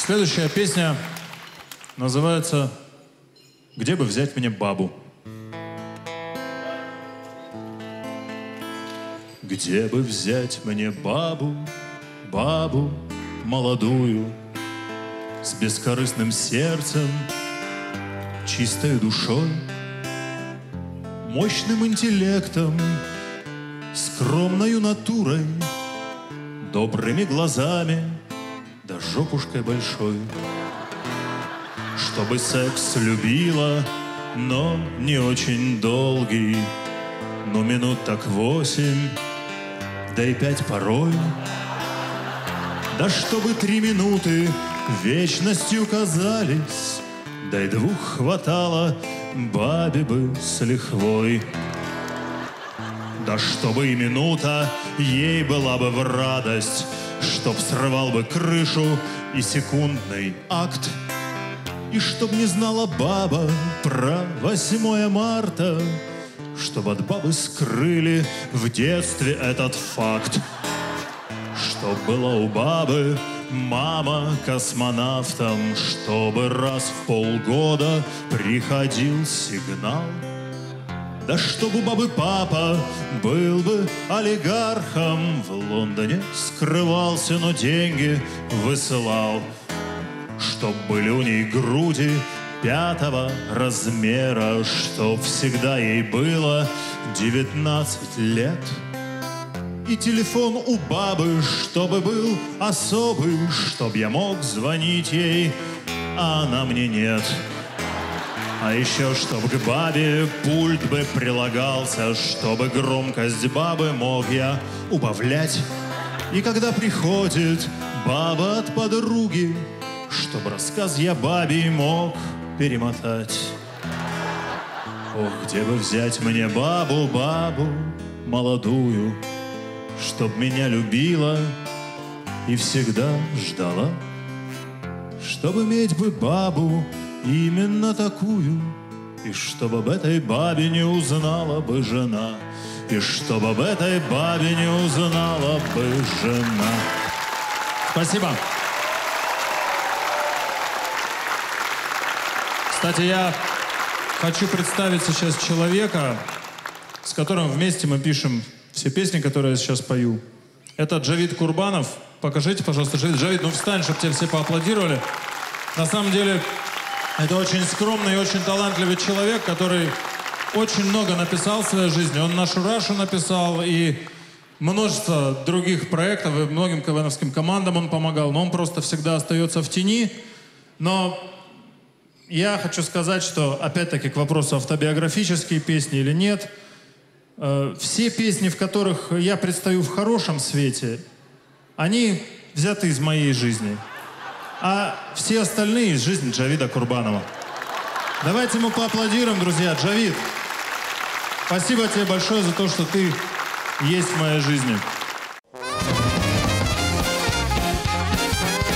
Следующая песня называется «Где бы взять мне бабу». Где бы взять мне бабу, бабу молодую, с бескорыстным сердцем, чистой душой, мощным интеллектом, скромною натурой, добрыми глазами, да жопушкой большой. Чтобы секс любила, но не очень долгий, ну минут так 8, да и 5 порой. Да чтобы 3 минуты вечностью казались, да и 2 хватало бабе бы с лихвой. Да чтобы и минута ей была бы в радость, чтоб срывал бы крышу и секундный акт, и чтоб не знала баба про 8 марта, чтоб от бабы скрыли в детстве этот факт. Чтоб была у бабы мама космонавтом, чтобы раз в полгода приходил сигнал. Да чтобы у бабы папа был бы олигархом, в Лондоне скрывался, но деньги высылал. Чтоб были у ней груди 5-го размера, чтоб всегда ей было 19 лет. И телефон у бабы, чтобы был особый, чтоб я мог звонить ей, а она мне нет. А еще чтоб к бабе пульт бы прилагался, чтобы громкость бабы мог я убавлять. И когда приходит баба от подруги, чтоб рассказ я бабе мог перемотать. Ох, где бы взять мне бабу, бабу молодую, чтоб меня любила и всегда ждала. Чтоб иметь бы бабу именно такую, и чтоб об этой бабе не узнала бы жена, и чтоб об этой бабе не узнала бы жена. Спасибо. Кстати, я хочу представить сейчас человека, с которым вместе мы пишем все песни, которые я сейчас пою. Это Джавид Курбанов. Покажите, пожалуйста, Джавид. Джавид, ну встань, чтобы тебе все поаплодировали. На самом деле, это очень скромный и очень талантливый человек, который очень много написал в своей жизни. Он нашу Рашу написал и множество других проектов, и многим КВНовским командам он помогал. Но он просто всегда остается в тени. Но я хочу сказать, что, опять-таки, к вопросу, автобиографические песни или нет, все песни, в которых я предстаю в хорошем свете, они взяты из моей жизни. А все остальные из жизни Джавида Курбанова. Давайте ему поаплодируем, друзья. Джавид, спасибо тебе большое за то, что ты есть в моей жизни.